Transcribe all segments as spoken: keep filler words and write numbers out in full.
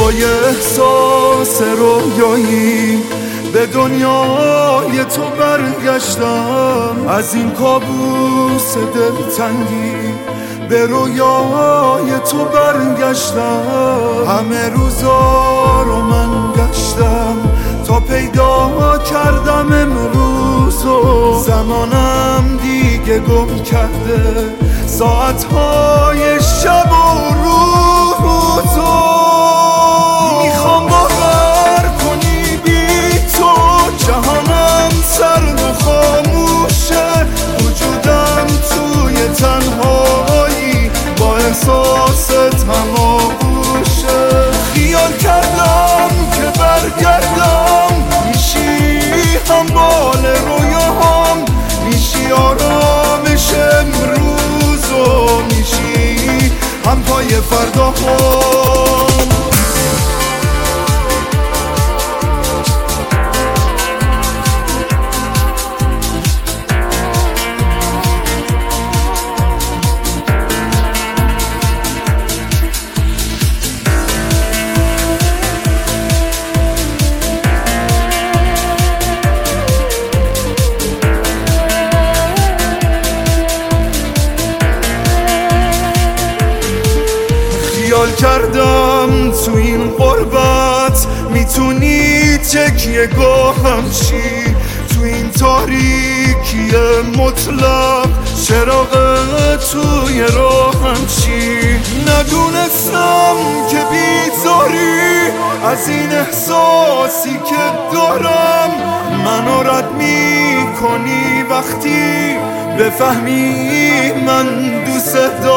جای احساس رویایی به دنیای تو برگشتم، از این کابوس دلتنگی به رویای تو برگشتم. همه روزا رو من گشتم تا پیدا کردم امروزو، زمانم دیگه گم کرده ساعتهای شب و روزو. میخوام باور کنی بی تو جهانم سرد و خاموشه، وجودم توی تنهایی با احساست هماغوشه. خیال کردم که برگردم میشی همبال رویاهام، میشی آرامش امروز و میشی هم پای فرداهام. خیال کردم تو این غربت میتونی تکیه گاهم شی، تو این تاریکی مطلق چراغ توی راهم شی. ندونستم که بیزاری از این احساسی که دارم منو رد میکنی وقتی بفهمی من دوست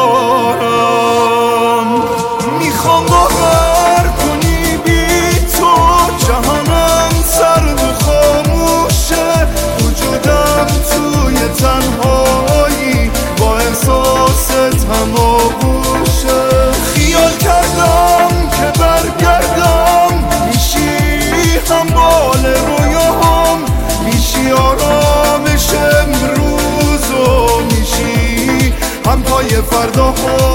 دارم. میخوام باور کنی بی تو جهانم سرد و خاموشه، وجودم توی تنهایی با احساست هماغوشه. خیال کردم که برگردم میشی همبال رویاهام، میشی آرامش امروز و میشی هم پای فرداهام.